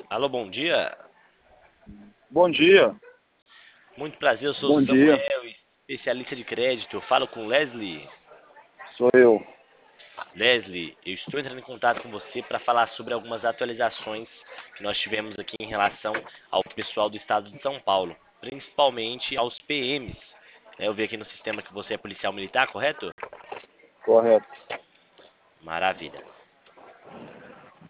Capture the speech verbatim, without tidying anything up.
Alô, bom dia. Bom dia. Muito prazer, eu sou Bom o dia. Samuel, especialista de crédito. Eu falo com Leslie. Sou eu. Leslie, eu estou entrando em contato com você para falar sobre algumas atualizações que nós tivemos aqui em relação ao pessoal do estado de São Paulo, principalmente aos P Ms. É, Eu vi aqui no sistema que você é policial militar, correto? Correto. Maravilha.